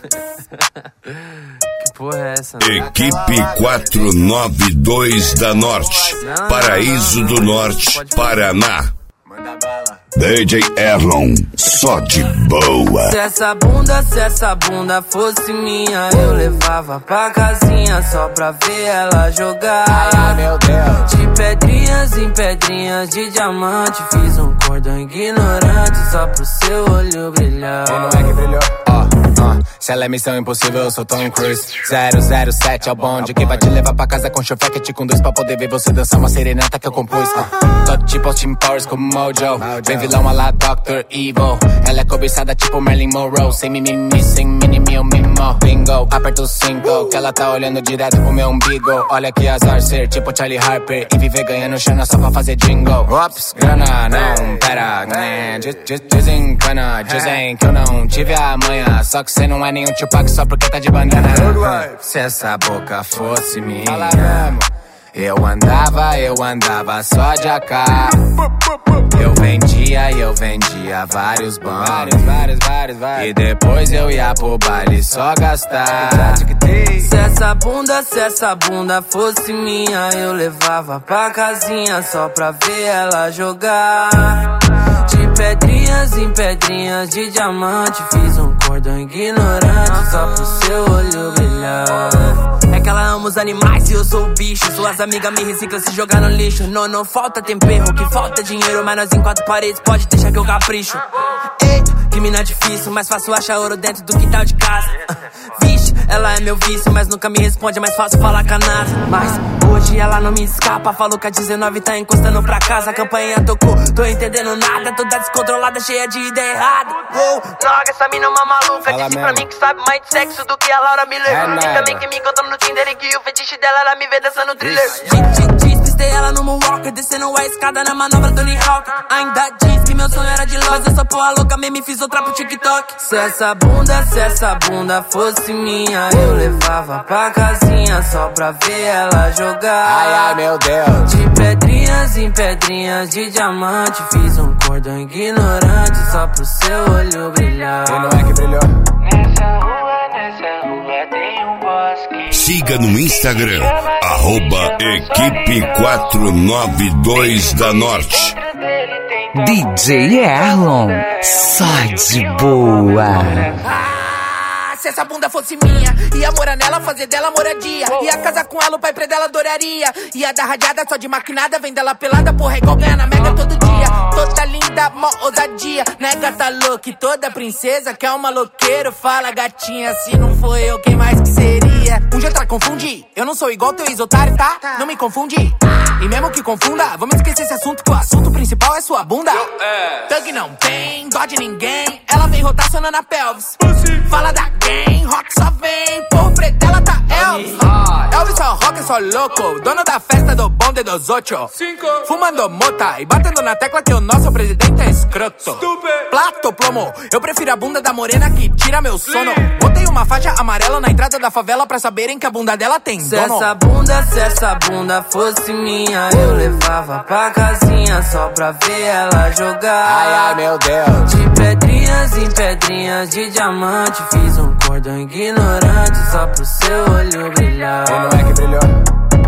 Que porra é essa, mano? Equipe 492 da Norte, Paraíso do Norte, Paraná. DJ Erlon, só de boa. Se essa bunda fosse minha, eu levava pra casinha só pra ver ela jogar. Ai, meu Deus. De pedrinhas em pedrinhas de diamante, fiz um cordão ignorante só pro seu olho brilhar. E não é que brilhou? Se ela é missão impossível, eu sou Tom Cruise. 007 é o bonde que vai te levar pra casa com chofete com 2 pra poder ver você dançar uma serenata que eu compus. Tô tipo Austin Powers como Mojo. Vem vilão a lá Dr. Evil. Ela é cobiçada tipo Marilyn Monroe. Sem mimimi, sem mini eu mimo. Bingo, aperta o 5 que ela tá olhando direto pro meu umbigo. Olha que azar ser tipo Charlie Harper e viver ganhando chana só pra fazer jingle. Ops, grana, não, pera, desencana. Dizem que eu não tive a manha, só que cê não é nenhum Tupac só porque tá de bandana. Se essa boca fosse minha, eu andava só de AK. Eu vendia vários bancos. E depois eu ia pro baile só gastar. Se essa bunda fosse minha, eu levava pra casinha só pra ver ela jogar. De pedrinhas em pedrinhas de diamante, fiz um cordão ignorante só pro seu olho brilhar. É que ela ama os animais e eu sou o bicho. Suas amigas me reciclam se jogar no lixo. Não falta tempero, que falta dinheiro, mas nós em 4 paredes pode deixar que eu capricho. Ei, que mina difícil, mais fácil achar ouro dentro do quintal de casa. Vixe, ela é meu vício, mas nunca me responde, é mais fácil falar com a NASA. Mas hoje ela não me escapa, falou que a 19 tá encostando pra casa. A campanha tocou, tô entendendo nada, toda descontrolada, cheia de ideia errada. Droga, essa mina é uma maluca, disse pra mim que sabe mais de sexo do que a Laura Miller. Diz também que me encontrou no Tinder e que o fetiche dela era me ver dançando thriller. Pistei ela no Moonwalker, descendo a escada na manobra do Tony Hawk. Ainda diz que meu sonho era de loja, essa porra louca mesmo me fiz outra pro TikTok. Se essa bunda fosse minha, eu levava pra casinha só pra ver ela jogar. Ai, meu Deus. De pedrinhas em pedrinhas de diamante, fiz um cordão ignorante só pro seu olho brilhar. E não é que brilhou? Nessa rua tem um bosque. Siga no Instagram, Equipe 492 da Norte. DJ Erlon, só de boa. Se essa bunda fosse minha, ia morar nela, fazer dela moradia. Ia casar com ela, o pai pra dela adoraria. Ia dar radiada só de maquinada, vem dela pelada, porra, é igual ganhar na Mega todo dia. Toda linda, mó ousadia, né, gata louca? E toda princesa que é uma loqueiro. Fala, gatinha, se não for eu, quem mais que seria? Um dia pra confundir, eu não sou igual teu ex-otário, tá? Não me confunde. E mesmo que confunda, vamos esquecer esse assunto, que o assunto principal é sua bunda. Thug não tem dó de ninguém, ela vem rotacionando a pelvis. Fala da gang, rock só vem, por preto ela tá Elvis. Elvis só rock, só louco, dono da festa do bonde dos ocho. Fumando mota e batendo na tecla que o nosso presidente é escroto. Plato plomo, eu prefiro a bunda da morena que tira meu sono. Botei uma faixa amarela na entrada da favela pra saberem que a bunda dela tem dono. Se essa bunda fosse minha, eu levava pra casinha só pra ver ela jogar. Ai, meu Deus. De pedrinhas em pedrinhas de diamante, fiz um cordão ignorante só pro seu olho brilhar. E não é que brilhou?